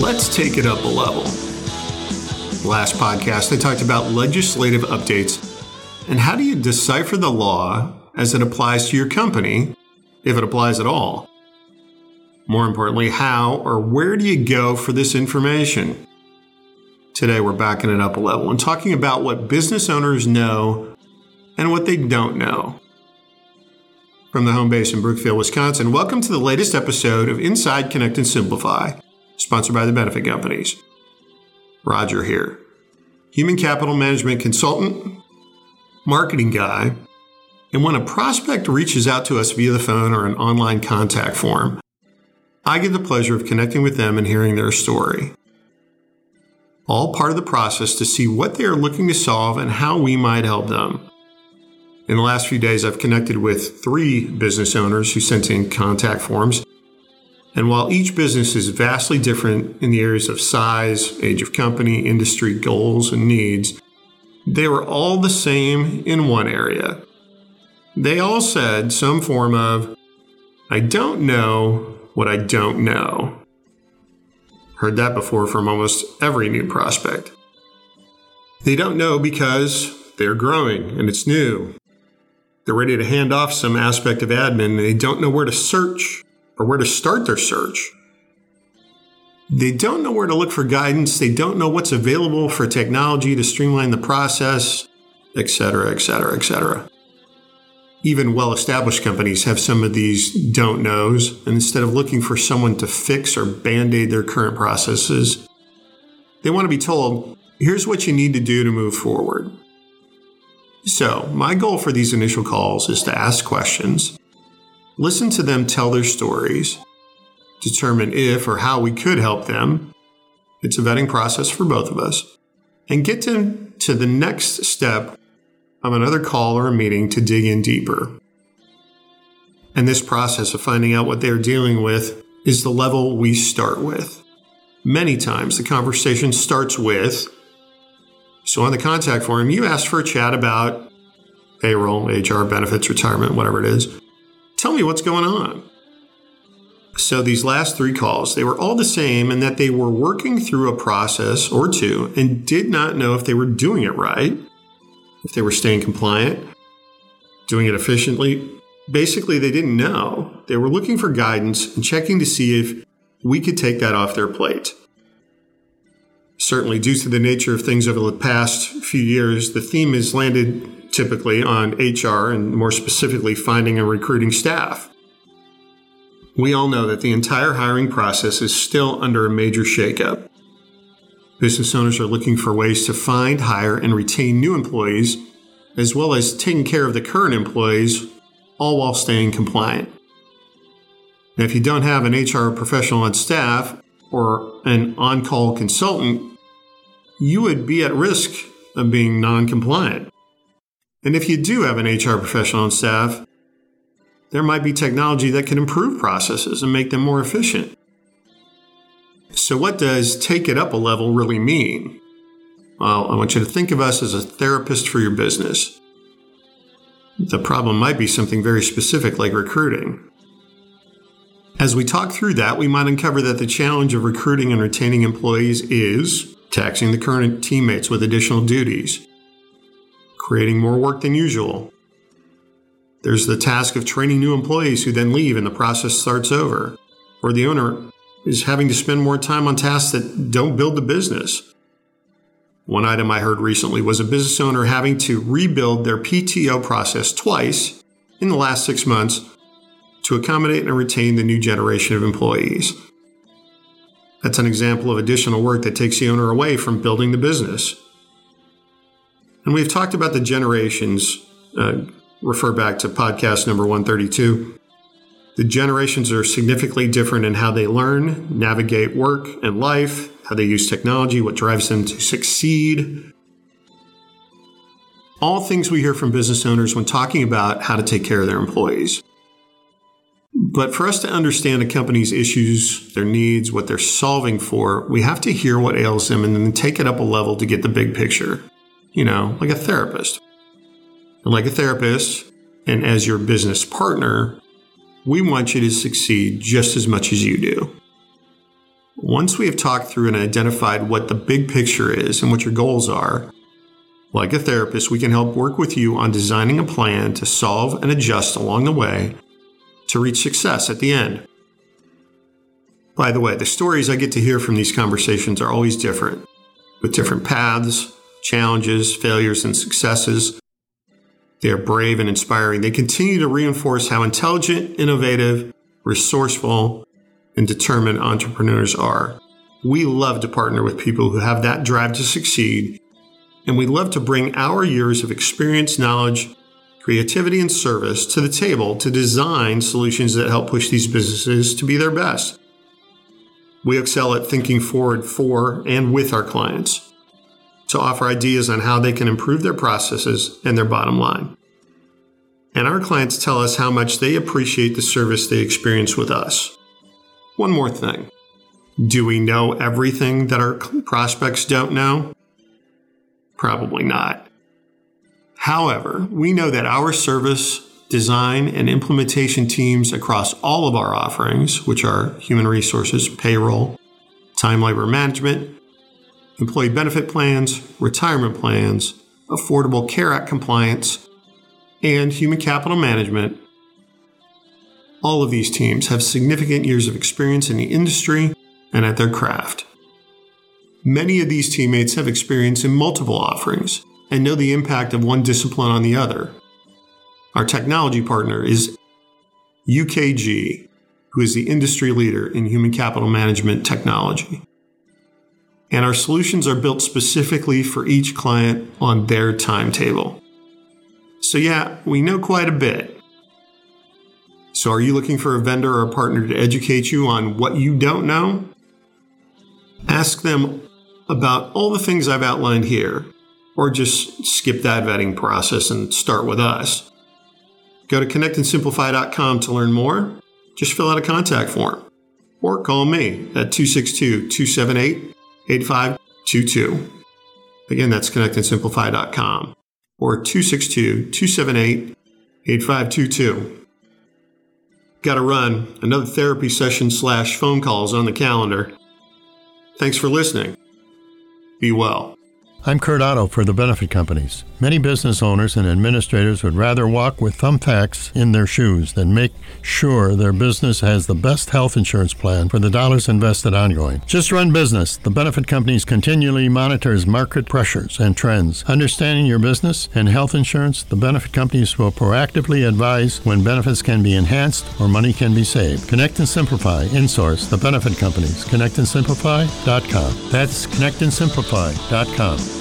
Let's take it up a level. Last podcast, I talked about legislative updates and how do you decipher the law as it applies to your company, if it applies at all. More importantly, how or where do you go for this information? Today, we're backing it up a level and talking about what business owners know and what they don't know. From the home base in Brookfield, Wisconsin, welcome to the latest episode of Inside Connect and Simplify, sponsored by the Benefit Companies. Roger here, human capital management consultant, marketing guy, and when a prospect reaches out to us via the phone or an online contact form, I get the pleasure of connecting with them and hearing their story. All part of the process to see what they are looking to solve and how we might help them. In the last few days, I've connected with 3 business owners who sent in contact forms. And while each business is vastly different in the areas of size, age of company, industry, goals, and needs, they were all the same in one area. They all said some form of, I don't know what I don't know. Heard that before from almost every new prospect. They don't know because they're growing and it's new. They're ready to hand off some aspect of admin and they don't know where to search or where to start their search. They don't know where to look for guidance. They don't know what's available for technology to streamline the process, etc., etc., etc. Even well-established companies have some of these don't knows, and instead of looking for someone to fix or band-aid their current processes, they want to be told, here's what you need to do to move forward. So, my goal for these initial calls is to ask questions, listen to them tell their stories, determine if or how we could help them. It's a vetting process for both of us, and get to the next step of another call or a meeting to dig in deeper. And this process of finding out what they're dealing with is the level we start with. Many times the conversation starts with, so on the contact form, you asked for a chat about payroll, HR, benefits, retirement, whatever it is. Tell me what's going on. So these last 3 calls, they were all the same in that they were working through a process or 2 and did not know if they were doing it right, if they were staying compliant, doing it efficiently. Basically, they didn't know. They were looking for guidance and checking to see if we could take that off their plate. Certainly, due to the nature of things over the past few years, the theme has landed typically on HR and more specifically finding and recruiting staff. We all know that the entire hiring process is still under a major shakeup. Business owners are looking for ways to find, hire, and retain new employees, as well as taking care of the current employees, all while staying compliant. Now, if you don't have an HR professional on staff or an on-call consultant, you would be at risk of being non-compliant. And if you do have an HR professional on staff, there might be technology that can improve processes and make them more efficient. So what does take it up a level really mean? Well, I want you to think of us as a therapist for your business. The problem might be something very specific like recruiting. As we talk through that, we might uncover that the challenge of recruiting and retaining employees is taxing the current teammates with additional duties, creating more work than usual. There's the task of training new employees who then leave and the process starts over, or the owner is having to spend more time on tasks that don't build the business. One item I heard recently was a business owner having to rebuild their PTO process twice in the last 6 months to accommodate and retain the new generation of employees. That's an example of additional work that takes the owner away from building the business. And we've talked about the generations, refer back to podcast number 132. The generations are significantly different in how they learn, navigate work and life, how they use technology, what drives them to succeed. All things we hear from business owners when talking about how to take care of their employees. But for us to understand a company's issues, their needs, what they're solving for, we have to hear what ails them and then take it up a level to get the big picture. You know, like a therapist. And like a therapist, and as your business partner, we want you to succeed just as much as you do. Once we have talked through and identified what the big picture is and what your goals are, like a therapist, we can help work with you on designing a plan to solve and adjust along the way to reach success at the end. By the way, the stories I get to hear from these conversations are always different, with different paths, challenges, failures, and successes. They are brave and inspiring. They continue to reinforce how intelligent, innovative, resourceful, and determined entrepreneurs are. We love to partner with people who have that drive to succeed, and we love to bring our years of experience, knowledge, creativity, and service to the table to design solutions that help push these businesses to be their best. We excel at thinking forward for and with our clients to offer ideas on how they can improve their processes and their bottom line. And our clients tell us how much they appreciate the service they experience with us. One more thing. Do we know everything that our prospects don't know? Probably not. However, we know that our service, design, and implementation teams across all of our offerings, which are human resources, payroll, time labor management, employee benefit plans, retirement plans, Affordable Care Act compliance, and human capital management, all of these teams have significant years of experience in the industry and at their craft. Many of these teammates have experience in multiple offerings and know the impact of one discipline on the other. Our technology partner is UKG, who is the industry leader in human capital management technology. And our solutions are built specifically for each client on their timetable. So yeah, we know quite a bit. So are you looking for a vendor or a partner to educate you on what you don't know? Ask them about all the things I've outlined here, or just skip that vetting process and start with us. Go to connectandsimplify.com to learn more. Just fill out a contact form or call me at 262-278-8522. Again, that's connectandsimplify.com or 262-278-8522. Got to run. Another therapy session / phone calls on the calendar. Thanks for listening. Be well. I'm Kurt Otto for the Benefit Companies. Many business owners and administrators would rather walk with thumbtacks in their shoes than make sure their business has the best health insurance plan for the dollars invested ongoing. Just run business. The Benefit Companies continually monitors market pressures and trends. Understanding your business and health insurance, the Benefit Companies will proactively advise when benefits can be enhanced or money can be saved. Connect and Simplify. Insource. The Benefit Companies. ConnectandSimplify.com. That's ConnectandSimplify.com.